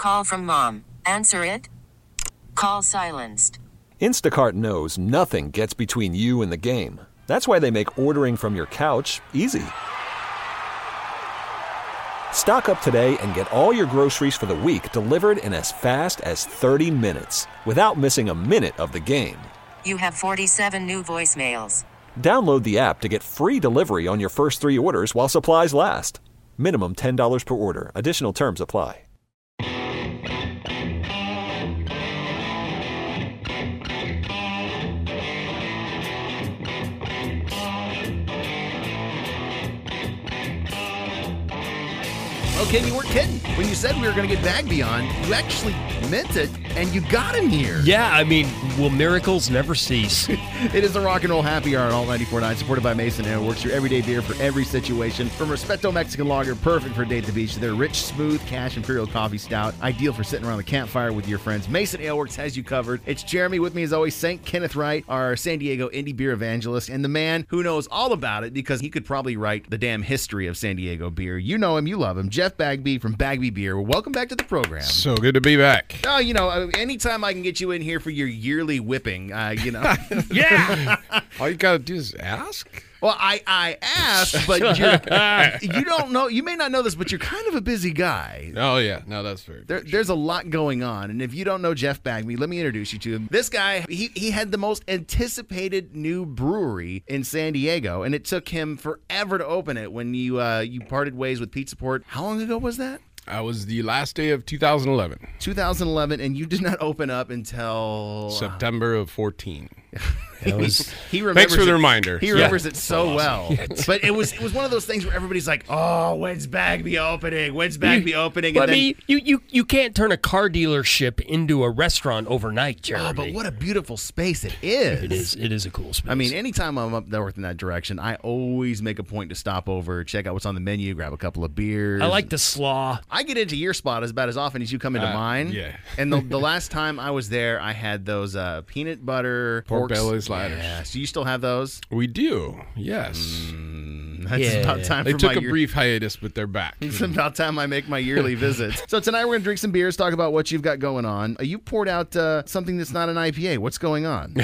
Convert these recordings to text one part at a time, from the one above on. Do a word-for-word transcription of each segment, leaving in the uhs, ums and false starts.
Call from mom. Answer it. Call silenced. Instacart knows nothing gets between you and the game. That's why they make ordering from your couch easy. Stock up today and get all your groceries for the week delivered in as fast as thirty minutes without missing a minute of the game. You have forty-seven new voicemails. Download the app to get free delivery on your first three orders while supplies last. Minimum ten dollars per order. Additional terms apply. Okay, you weren't kidding. When you said we were going to get Bagby on, you actually meant it, and you got him here. Yeah, I mean, will miracles never cease? It is the Rock and Roll Happy Hour on Alt ninety-four point nine, supported by Mason Ale Works, your everyday beer for every situation. From Respeto Mexican Lager, perfect for a day at the beach, to their rich, smooth Cash Imperial Coffee Stout, ideal for sitting around the campfire with your friends. Mason Ale Works has you covered. It's Jeremy with me, as always, Saint Kenneth Wright, our San Diego indie beer evangelist, and the man who knows all about it because he could probably write the damn history of San Diego beer. You know him, you love him. Jeff Bagby from Bagby Beer. Welcome back to the program. So good to be back. Oh, you know, anytime I can get you in here for your yearly whipping, uh, you know. Yeah. All you gotta do is ask. Well, I, I asked, but you're, you don't know. You may not know this, but you're kind of a busy guy. Oh, yeah. No, that's very there, There's a lot going on. And if you don't know Jeff Bagby, let me introduce you to him. This guy, he, he had the most anticipated new brewery in San Diego, and it took him forever to open it when you uh, you parted ways with Pizza Port. How long ago was that? That was the last day of two thousand eleven. two thousand eleven, and you did not open up until September of fourteen. That was, he remembers Thanks for it, the reminder. He remembers yeah. it so awesome. well. Yeah. But it was it was one of those things where everybody's like, "Oh, when's Bagby opening? When's Bagby opening?" Well, And I then, mean, you, you, you can't turn a car dealership into a restaurant overnight, Jeremy. oh, but what a beautiful space it is. It is. It is a cool space. I mean, anytime I'm up north in that direction, I always make a point to stop over, check out what's on the menu, grab a couple of beers. I like the slaw. I get into your spot as about as often as you come into Uh, mine. yeah. And the, the last time I was there, I had those uh, peanut butter Pork porks. belly sliders. Yeah. So you still have those? We do, yes. Mm, that's Yeah. about time They for took my a year- brief hiatus, but they're back. It's about time I make my yearly visits. So tonight we're going to drink some beers, talk about what you've got going on. Uh, You poured out uh, something that's not an I P A. What's going on?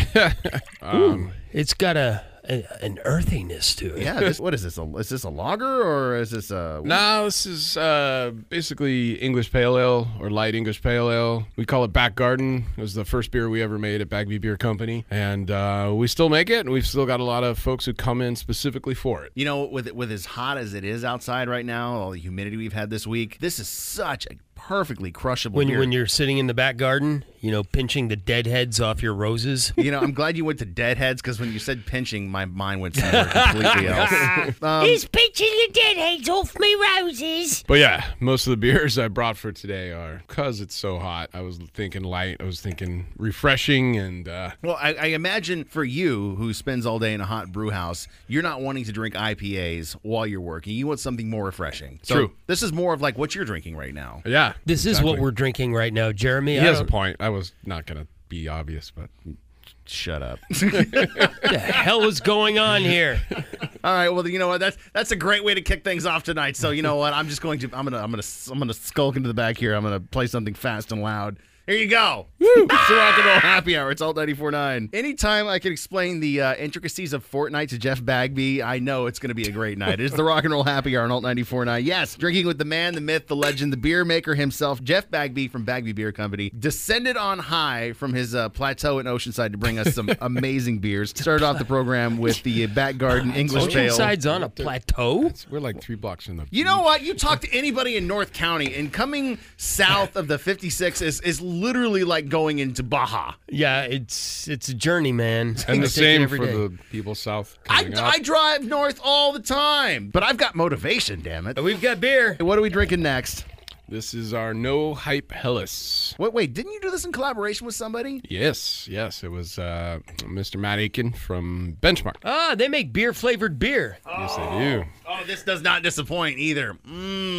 um, It's got a, a an earthiness to it. Yeah, this, what is this? A, is this a lager or is this a... no, this is uh, basically English Pale Ale or light English Pale Ale. We call it Back Garden. It was the first beer we ever made at Bagby Beer Company. And uh, we still make it, and we've still got a lot of folks who come in specifically for it. You know, with it, with as hot as it is outside right now, all the humidity we've had this week, this is such a perfectly crushable When beer. when you're sitting in the back garden, you know, pinching the dead heads off your roses. You know, I'm glad you went to Deadheads because when you said pinching, my mind went somewhere completely else. Um, He's pinching the dead heads off me roses. But yeah, most of the beers I brought for today are, because it's so hot, I was thinking light, I was thinking refreshing, and uh, well, I, I imagine for you, who spends all day in a hot brew house, you're not wanting to drink I P As while you're working. You want something more refreshing. So True. This is more of like what you're drinking right now. yeah. This is exactly. what we're drinking right now, Jeremy. He I has a don't- point. I was not going to be obvious, but Shut up. What the hell is going on here? All right, well, you know what? That's that's a great way to kick things off tonight. So you know what? I'm just going to I'm gonna I'm gonna I'm gonna skulk into the back here. I'm gonna play something fast and loud. Here you go. It's the Rock and Roll Happy Hour. It's Alt ninety-four point nine. Anytime I can explain the uh, intricacies of Fortnite to Jeff Bagby, I know it's going to be a great night. It's the Rock and Roll Happy Hour on Alt ninety-four point nine. Yes, drinking with the man, the myth, the legend, the beer maker himself, Jeff Bagby from Bagby Beer Company, descended on high from his uh, plateau in Oceanside to bring us some amazing beers. Started off the program with the Back Garden English Pale. Oceanside's on a plateau. it's, we're like three blocks from the. You know what? You talk to anybody in North County, and coming south of the fifty-six is, is literally like going into Baja. Yeah, it's it's a journey, man. I And the take it same every for day. the people south I, coming up. I drive north all the time, but I've got motivation, damn it. We've got beer. What are we drinking next? This is our No Hype Hellas. Wait, wait, didn't you do this in collaboration with somebody? Yes, yes. It was uh, Mister Matt Aiken from Benchmark. Ah, they make beer flavored beer. Yes, they do. Oh, this does not disappoint either. Mmm.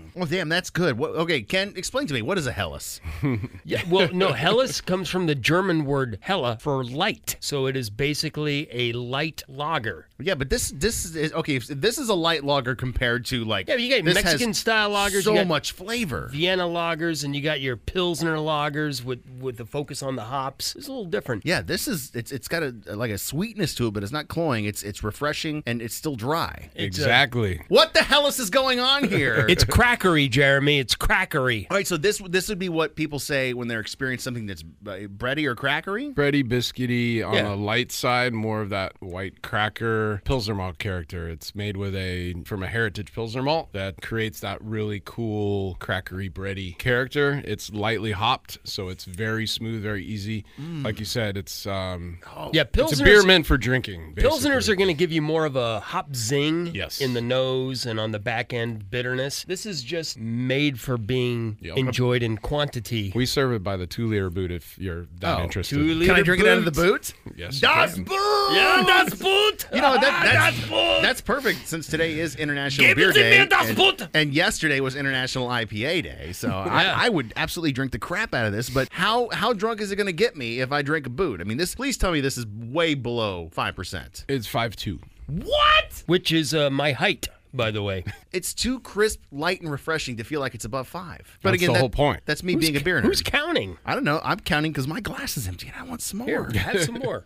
Oh, damn, that's good. What, okay, Ken, explain to me, what is a Helles? Yeah, well, no, Helles comes from the German word Hella for light. So it is basically a light lager. Yeah, but this this is okay. if This is a light lager compared to like Yeah, you got this has Mexican style lagers. So you got much flavor. Vienna lagers, and you got your Pilsner lagers with with the focus on the hops. It's a little different. Yeah, this is it's it's got a like a sweetness to it, but it's not cloying. It's it's refreshing and it's still dry. It's a- Exactly. What the hell is going on here? It's crackery, Jeremy. It's crackery. All right, so this this would be what people say when they're experiencing something that's uh, bready or crackery. Bready, biscuity on Yeah. the light side, more of that white cracker Pilsner malt character. It's made with a from a heritage Pilsner malt that creates that really cool crackery bready character. It's lightly hopped, so it's very smooth, very easy. Like you said, it's um, Yeah, it's a beer Pilsners. meant for drinking. Pilsners basically. are going to give you more of a hop zing Yes. in the nose and on the back end bitterness. This is just made for being Yep. enjoyed in quantity. We serve it by the two liter boot if you're that Oh, interested. two liter Can I drink it out of the boot? boot? Yes, you Das can. Boot! Yeah, das Boot! You know, that, that's, Das Boot! that's perfect since today is International Geben Beer Sie Day. mir das and, Boot! and yesterday was International I P A Day. So Yeah. I, I would absolutely drink the crap out of this. But how, how drunk is it going to get me if I drink a boot? I mean, this. Please tell me this is way below five percent. It's five two. What? Which is uh, my height, by the way. It's too crisp, light, and refreshing to feel like it's above five. But That's again, the that- whole point. That's me being a beer nerd. Who's counting? I don't know. I'm counting because my glass is empty and I want some more. Here, have some more.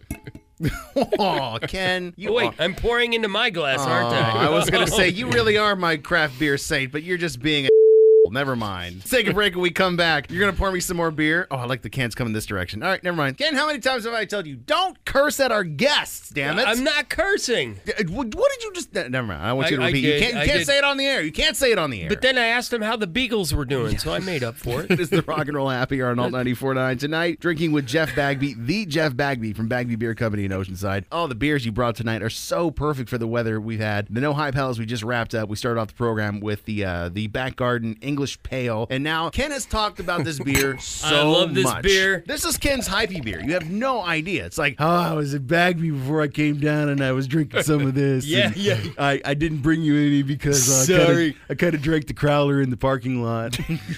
Oh, Ken, you Oh, wait, are- I'm pouring into my glass, aren't Oh, I? I was going to say, you really are my craft beer saint, but you're just being a Never mind. Let's take a break. When we come back, you're going to pour me some more beer. Oh, I like the cans coming this direction. All right, never mind. Ken, how many times have I told you, don't curse at our guests, damn it. I'm not cursing. Uh, What what did you just... Never mind. I want you to I- I repeat. did, you can't, you I can't did. say it on the air. You can't say it on the air. But then I asked him how the Beagles were doing, so I made up for It it. is the Rock and Roll Happy Hour on Alt ninety-four point nine. Tonight, drinking with Jeff Bagby, the Jeff Bagby from Bagby Beer Company in Oceanside. Oh, the beers you brought tonight are so perfect for the weather we've had. The No Hype Hells we just wrapped up. We started off the program with the uh, the Back Garden English Pale. And now Ken has talked about this beer so I love this much. beer. This is Ken's hypey beer. You have no idea. It's like, oh, I was at Bagby before I came down and I was drinking some of this. Yeah, and yeah. I, I didn't bring you any because uh, Sorry. I kind of drank the Crowler in the parking lot.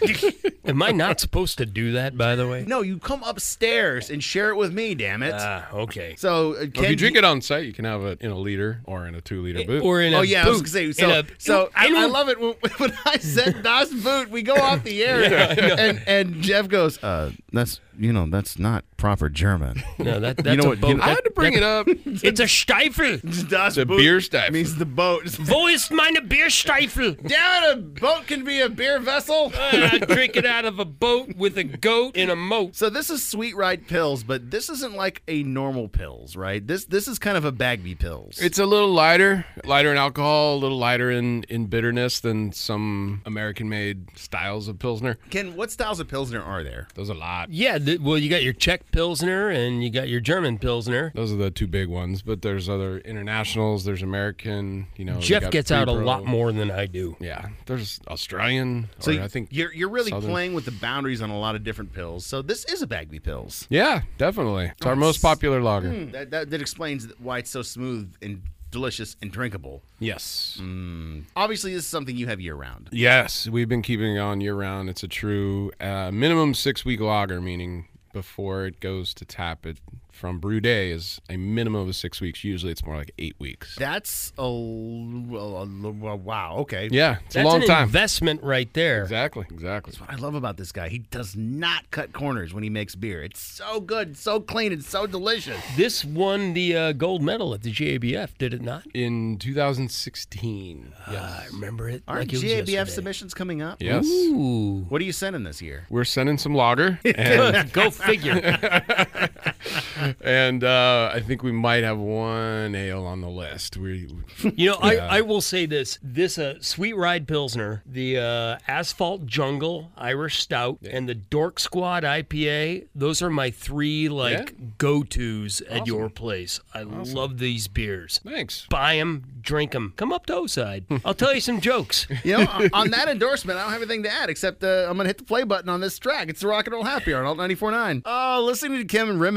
Am I not supposed to do that, by the way? No, you come upstairs and share it with me, damn it. Ah, okay. so, uh, Well, Ken, if you drink it on site, you can have it in a liter or in a two liter boot. Or in a Oh yeah, I was boot. gonna say. In So, a- so I, in I a- love it when, when I said Das Boot. We go off the air, and and Jeff goes, uh, "That's you know that's not proper German." No, that, that's know a what- boat. you know- I had to bring it up. It's a Stiefel. Das It's a beer Stiefel. means the boat. Wo ist meine Bierstiefel? Damn it, a boat can be a beer vessel. I drink it out of a boat with a goat in a moat. So this is Sweet Ride Pills, but this isn't like a normal Pills, right? This this is kind of a Bagby Pills. It's a little lighter, lighter in alcohol, a little lighter in, in bitterness than some American-made styles of Pilsner. Ken, what styles of Pilsner are there? There's a lot. Yeah, th- well, you got your Czech Pilsner and you got your German Pilsner. Those are the two big ones, but there's other internationals. There's American. You know, you Jeff got gets out a Pre-Pro. lot more than I do. Yeah, there's Australian. So or I think you're you're really Southern. playing with the boundaries on a lot of different pills. So this is a Bagby Pills. Yeah, definitely. It's our most popular lager. Hmm, that, that that explains why it's so smooth and delicious and drinkable. Yes. Obviously, this is something you have year round. Yes, we've been keeping it on year round. It's a true uh, minimum six week lager, meaning before it goes to tap, it from brew day is a minimum of six weeks. Usually, it's more like eight weeks. That's a, a- a- wow. Okay. Yeah, it's That's a long an time. investment right there. Exactly, exactly. What I love about this guy, he does not cut corners when he makes beer. It's so good, so clean, and so delicious. This won the uh, gold medal at the G A B F, did it not? In two thousand sixteen. Yes. I remember it. Aren't like it was G A B F yesterday. submissions coming up? Yes. Ooh. What are you sending this year? We're sending some lager, and, Go figure. and uh, I think we might have one ale on the list. We, You know, I, I will say this. This uh, Sweet Ride Pilsner, the uh, Asphalt Jungle Irish Stout, and the Dork Squad I P A, those are my three, like, Yeah. go-tos at your place. I love these beers. thanks. Buy them, drink them. Come up to Oside. I'll tell you some jokes. You know, on- on that endorsement, I don't have anything to add except uh, I'm going to hit the play button on this track. It's the Rock and Roll Happy Hour on Alt ninety-four point nine. Oh, listening to Kim reminisce about the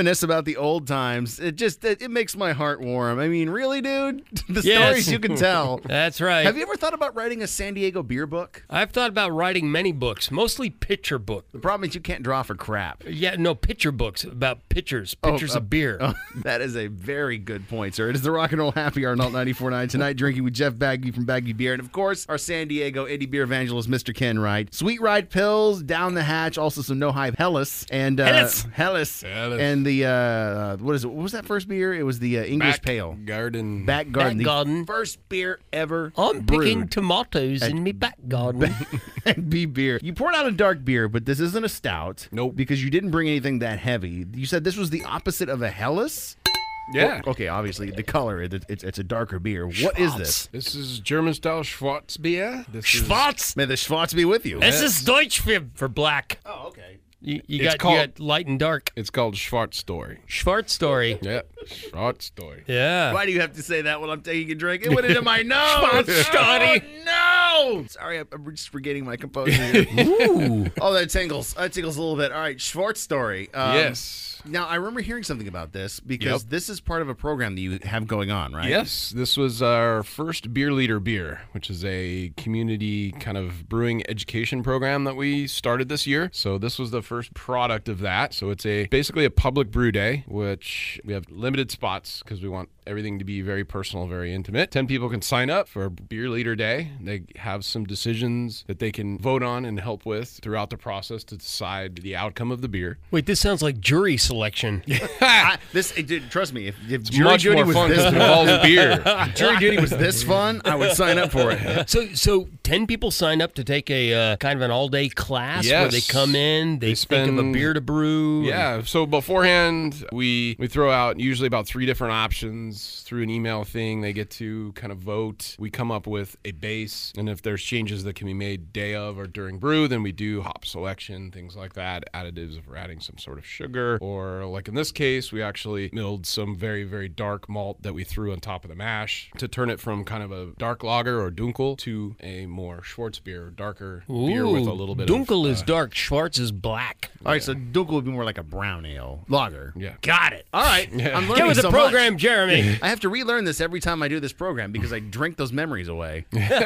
the old times, it just it, it makes my heart warm. I mean, really, dude? The Yes. stories you can tell. That's right. Have you ever thought about writing a San Diego beer book? I've thought about writing many books, mostly picture book. The problem is you can't draw for crap. Yeah, no, picture books about pictures, pictures Oh, uh, of beer. Oh, that is a very good point, sir. It is the Rock and Roll Happy Hour on Alt ninety-four point nine. Tonight, drinking with Jeff Bagby from Bagby Beer. And, of course, our San Diego indie beer evangelist, Mister Ken Wright. Sweet Ride Pills, Down the Hatch, also some No Hype Hellas. And, uh, Hellas. Hellas. Hellas. And the, uh, what is it? What was that first beer? It was the uh, English Back Pale. Garden. Back Garden. Back the Garden. first beer ever I'm brewed. picking tomatoes in me back garden. Be beer. You poured out a dark beer, but this isn't a stout. Nope. Because you didn't bring anything that heavy. You said this was the opposite of a Hellas? Yeah. Well, okay, obviously, the color, it, it's, it's a darker beer. What is this? This is German style Schwarzbier. This is Schwarz. May the Schwarz be with you. This is Deutsch for, for black. Oh, okay. You, you, It's got, called- you got light and dark. It's called Schwarz Story. Schwarz story. Yeah, Schwarz Story. Yeah. Why do you have to say that while I'm taking a drink? It went into my nose. Schwarz Oh, no. Sorry, I'm I'm just forgetting my composure here. Ooh. Oh, that tingles. That tingles a little bit. All right, Schwarz Story. Um, Yes. Now, I remember hearing something about this because Yep. this is part of a program that you have going on, right? Yes, this was our first Beer Leader Beer, which is a community kind of brewing education program that we started this year. So this was the first product of that. So it's a basically a public brew day, which we have limited spots because we want everything to be very personal, very intimate. ten people can sign up for Beer Leader Day. They have some decisions that they can vote on and help with throughout the process to decide the outcome of the beer. Wait, this sounds like jury selection. I, this, it, dude, trust me, if, if It's jury much duty more was fun this because it involves beer. if jury duty was this fun, I would sign up for it. So, so ten people sign up to take a uh, kind of an all-day class where they Yes. come in, they, They think of a spend- beer to brew. Yeah, so beforehand, we we throw out usually about three different options through an email thing. They get to kind of vote. We come up with a base, and if there's changes that can be made day of or during brew, then we do hop selection, things like that, additives if we're adding some sort of sugar, or like in this case, we actually milled some very, very dark malt that we threw on top of the mash to turn it from kind of a dark lager or dunkel to a more Schwarzbier, darker beer with a little bit Dunkel of... is uh, dark. dark, Schwarz is black. All right, so Dunkel would be more like a brown ale. Lager. Yeah. Got it. All right, I'm learning Get with the so program, much. Jeremy. I have to relearn this every time I do this program because I drink those memories away.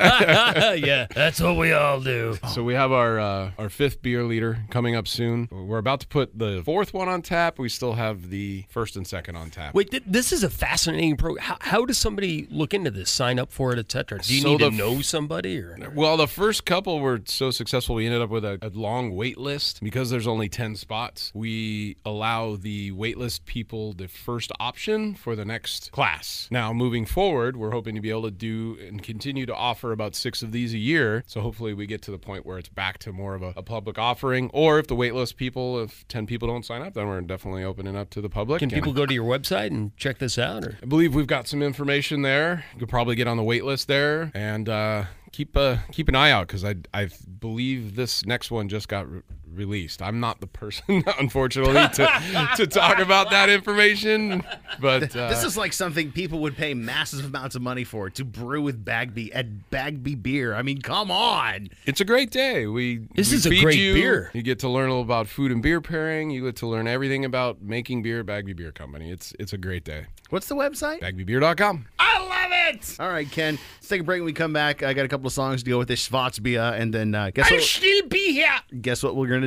Yeah, that's what we all do. So we have our uh, our fifth beer leader coming up soon. We're about to put the fourth one on tap. We still have the first and second on tap. Wait, th- this is a fascinating program. How, how does somebody look into this, sign up for it, et cetera? Do you So need to the f- know somebody? Or? Well, the first couple were so successful, we ended up with a, a long wait list. Because there's only ten spots, we allow the wait list people the first option for the next class. Now, moving forward, we're hoping to be able to do and continue to offer about six of these a year. So hopefully we get to the point where it's back to more of a, a public offering. Or if the wait list people, if ten people don't sign up, then we're definitely opening up to the public. Can And people go to your website and check this out? Or? I believe we've got some information there. You could probably get on the wait list there and uh, keep uh, keep an eye out because I I believe this next one just got re- released. I'm not the person, unfortunately, to to talk about that information. But uh, This is like something people would pay massive amounts of money for to brew with Bagby at Bagby Beer. I mean, come on. it's a great day. We This we is a feed great you. beer. You get to learn a little about food and beer pairing. You get to learn everything about making beer at Bagby Beer Company. It's it's a great day. What's the website? bagby beer dot com. I love it. All right, Ken. Let's take a break. When we come back, I got a couple of songs to go with this Schwarzbier, and then uh, guess I'll what? still be here. Guess what we're gonna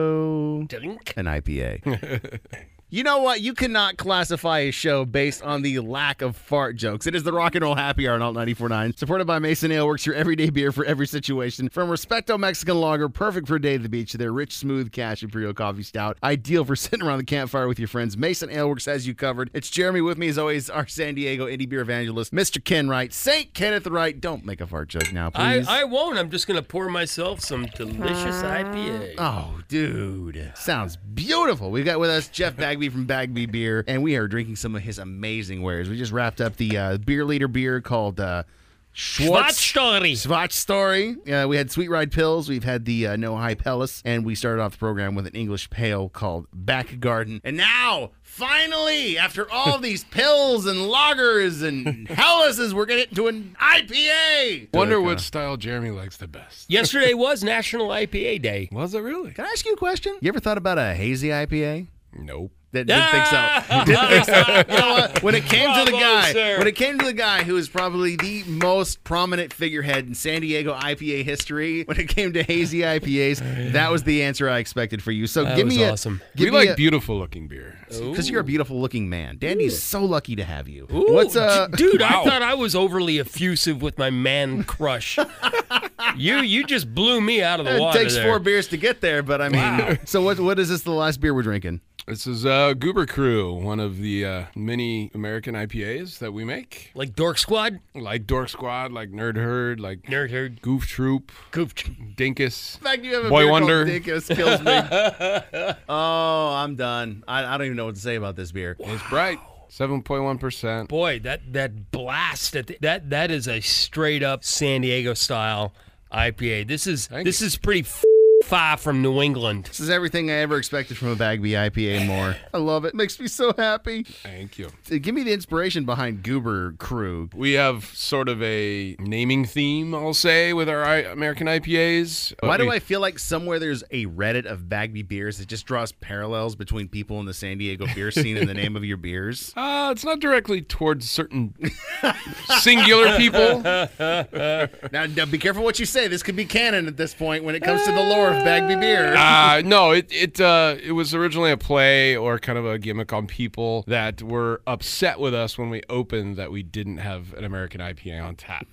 do? Drink. An I P A. You know what? You cannot classify a show based on the lack of fart jokes. It is the Rock and Roll Happy Hour on Alt ninety-four point nine. Supported by Mason Ale Works, your everyday beer for every situation. From Respecto Mexican Lager, perfect for a day at the beach, to their rich, smooth Cash Imperial Coffee Stout. Ideal for sitting around the campfire with your friends. Mason Ale Works has you covered. It's Jeremy with me, as always, our San Diego indie beer evangelist, Mister Ken Wright. Saint Kenneth Wright. Don't make a fart joke now, I, please. I won't. I'm just going to pour myself some delicious I P A. Oh, dude. Sounds beautiful. We've got with us Jeff Bagby from Bagby Beer, and we are drinking some of his amazing wares. We just wrapped up the uh, beer leader beer called uh, Schwarz story. Schwarz Story. Uh, we had Sweet Ride Pills. We've had the uh, No Hype Hellas, and we started off the program with an English pale called Back Garden. And now, finally, after all these pills and lagers and Hellases, we're getting into an I P A. Wonder Uh, what style Jeremy likes the best. Yesterday was National I P A Day. Was it really? Can I ask you a question? You ever thought about a hazy I P A? Nope. Didn't, didn't think so. Didn't think so. You know what? When it came to the Bravo, guy, sir. when it came to the guy who is probably the most prominent figurehead in San Diego I P A history, when it came to hazy I P As, that was the answer I expected for you. So That give was me a awesome. give we me like a, beautiful looking beer. because you're a beautiful looking man. Dandy's so lucky to have you. Ooh, What's uh? d- dude? I Wow. thought I was overly effusive with my man crush. you you just blew me out of the It water. takes there. four beers to get there, but I mean, Wow. so what? What is this? The last beer we're drinking? This is uh, Goober Crew, one of the uh, many American I P As that we make. Like Dork Squad, Like Dork Squad, like Nerd Herd, like Nerd Herd, Goof Troop, Goof. Dinkus. The fact you have a Boy beer Wonder. called Dinkus kills me. Oh, I'm done. I, I don't even know what to say about this beer. It's bright. seven point one percent. Boy, that that blast at the, that that is a straight up San Diego style I P A. This is Thank this you. is pretty f- far from New England. This is everything I ever expected from a Bagby I P A and more. I love it. Makes me so happy. Thank you. Uh, Give me the inspiration behind Goober Crew. We have sort of a naming theme, I'll say, with our I- American I P As. Why do We- I feel like somewhere there's a Reddit of Bagby beers that just draws parallels between people in the San Diego beer scene in the name of your beers? Uh, it's not directly towards certain singular people. Now, now, be careful what you say. This could be canon at this point when it comes to the lore of Bagby beer. Uh, no, it it uh, it was originally a play or kind of a gimmick on people that were upset with us when we opened that we didn't have an American I P A on tap.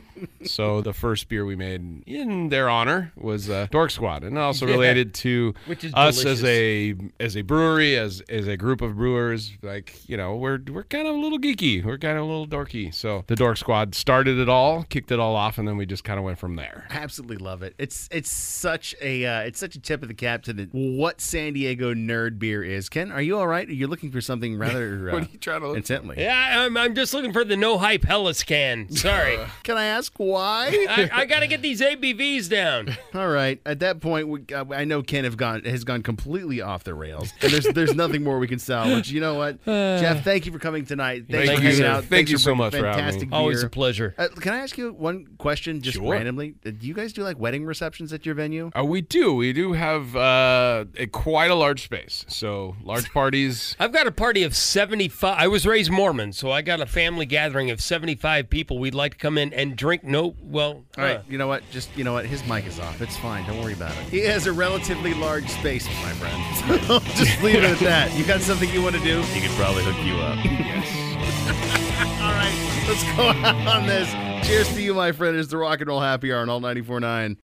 So the first beer we made in their honor was uh, Dork Squad, and also Yeah. related to Which is us as delicious. a as a brewery, as as a group of brewers. Like, you know, we're we're kind of a little geeky, we're kind of a little dorky. So the Dork Squad started it all, kicked it all off, and then we just kind of went from there. I absolutely love it. It's it's such a uh, it's such a tip of the cap to the what San Diego nerd beer is. Ken, are you all right? You're looking for something rather uh, What are you trying to look intently. Yeah, I'm, I'm just looking for the no hype Hellas can. Sorry, Can I ask why? I, I got to get these A B Vs down. All right. At that point, we, uh, I know Ken have gone has gone completely off the rails, and there's there's nothing more we can salvage. You know what, Jeff? Thank you for coming tonight. Thanks Thank for you, hanging sir. out. Thank Thanks you for so bringing much for having me. fantastic beer. Always a pleasure. Uh, can I ask you one question, just Sure. randomly? Uh, Do you guys do like wedding receptions at your venue? Uh, we do. We do have uh, a quite a large space. So large parties. I've got a party of seventy-five. I was raised Mormon, so I got a family gathering of seventy-five people. We'd like to come in and drink. No, well, All right, uh, you know what? Just you know what? His mic is off. It's fine. Don't worry about it. He has a relatively large space, my friend. So just leave it at that. You got something you want to do? He could probably hook you up. All right, let's go out on this. Cheers to you, my friend. It's the Rock and Roll Happy Hour on All ninety-four point nine.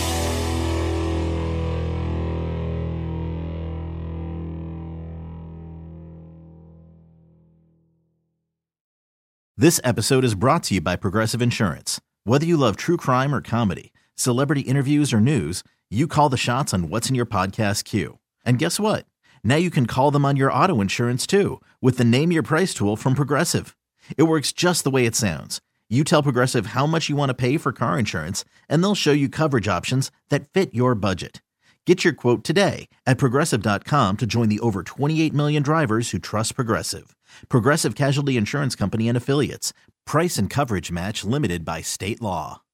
This episode is brought to you by Progressive Insurance. Whether you love true crime or comedy, celebrity interviews or news, you call the shots on what's in your podcast queue. And guess what? Now you can call them on your auto insurance too with the Name Your Price tool from Progressive. It works just the way it sounds. You tell Progressive how much you want to pay for car insurance, and they'll show you coverage options that fit your budget. Get your quote today at Progressive dot com to join the over twenty-eight million drivers who trust Progressive. Progressive Casualty Insurance Company and Affiliates. Price and coverage match limited by state law.